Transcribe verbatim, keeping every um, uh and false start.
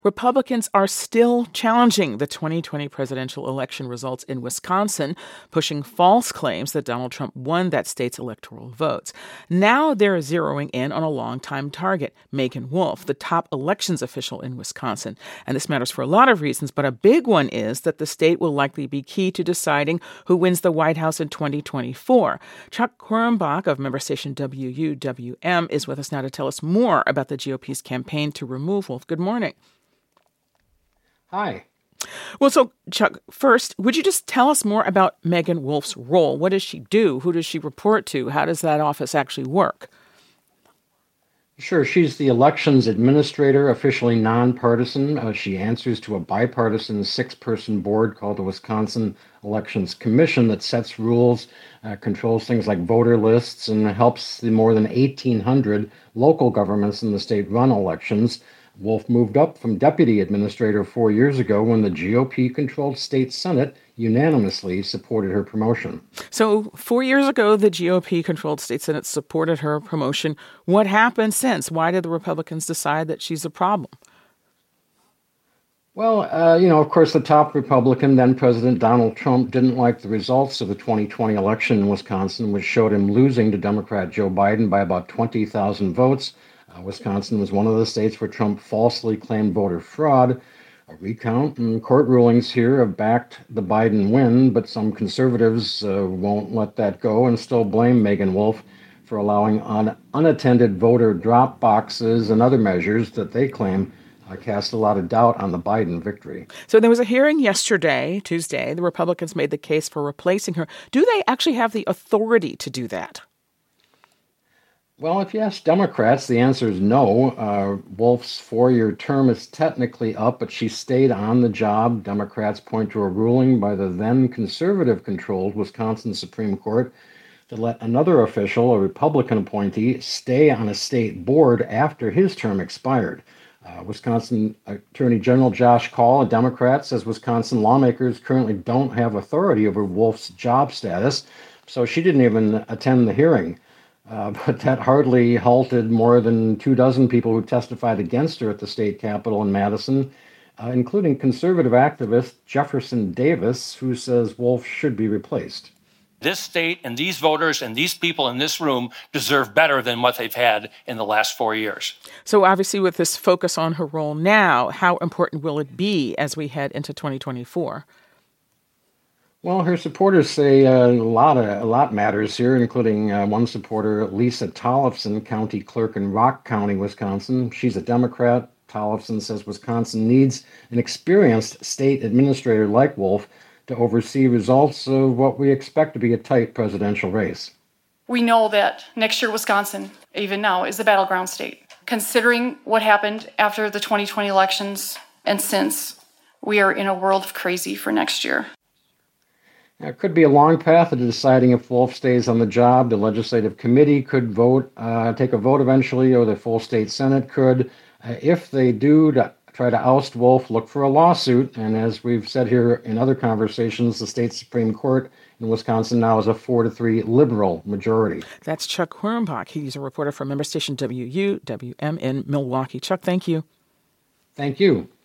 Republicans are still challenging the twenty twenty presidential election results in Wisconsin, pushing false claims that Donald Trump won that state's electoral votes. Now they're zeroing in on a longtime target, Meagan Wolfe, the top elections official in Wisconsin. And this matters for a lot of reasons, but a big one is that the state will likely be key to deciding who wins the White House in twenty twenty-four. Chuck Quirmbach of member station W U W M is with us now to tell us more about the G O P's campaign to remove Wolfe. Good morning. Hi. Well, so, Chuck, first, would you just tell us more about Meagan Wolfe's role? What does she do? Who does she report to? How does that office actually work? Sure. She's the elections administrator, officially nonpartisan. Uh, she answers to a bipartisan six-person board called the Wisconsin Elections Commission that sets rules, uh, controls things like voter lists, and helps the more than eighteen hundred local governments in the state run elections. Wolfe moved up from deputy administrator four years ago when the G O P-controlled state Senate unanimously supported her promotion. So four years ago, the G O P-controlled state Senate supported her promotion. What happened since? Why did the Republicans decide that she's a problem? Well, uh, you know, of course, the top Republican, then President Donald Trump, didn't like the results of the twenty twenty election in Wisconsin, which showed him losing to Democrat Joe Biden by about twenty thousand votes. Uh, Wisconsin was one of the states where Trump falsely claimed voter fraud. A recount and court rulings here have backed the Biden win, but some conservatives uh, won't let that go and still blame Meagan Wolfe for allowing un- unattended voter drop boxes and other measures that they claim uh, cast a lot of doubt on the Biden victory. So there was a hearing yesterday, Tuesday. The Republicans made the case for replacing her. Do they actually have the authority to do that? Well, if you ask Democrats, the answer is no. Uh, Wolfe's four-year term is technically up, but she stayed on the job. Democrats point to a ruling by the then conservative-controlled Wisconsin Supreme Court to let another official, a Republican appointee, stay on a state board after his term expired. Uh, Wisconsin Attorney General Josh Kaul, a Democrat, says Wisconsin lawmakers currently don't have authority over Wolfe's job status, so she didn't even attend the hearing. Uh, but that hardly halted more than two dozen people who testified against her at the state capitol in Madison, uh, including conservative activist Jefferson Davis, who says Wolfe should be replaced. This state and these voters and these people in this room deserve better than what they've had in the last four years. So obviously with this focus on her role now, how important will it be as we head into twenty twenty-four? Well, her supporters say uh, a lot of, a lot matters here, including uh, one supporter, Lisa Tollefson, county clerk in Rock County, Wisconsin. She's a Democrat. Tollefson says Wisconsin needs an experienced state administrator like Wolfe to oversee results of what we expect to be a tight presidential race. We know that next year Wisconsin, even now, is a battleground state. Considering what happened after the twenty twenty elections and since, we are in a world of crazy for next year. It could be a long path to deciding if Wolfe stays on the job. The legislative committee could vote, uh, take a vote eventually, or the full state Senate could. Uh, if they do to try to oust Wolfe, look for a lawsuit. And as we've said here in other conversations, the state Supreme Court in Wisconsin now is a four to three liberal majority. That's Chuck Quirmbach. He's a reporter for member station W U W M in Milwaukee. Chuck, thank you. Thank you.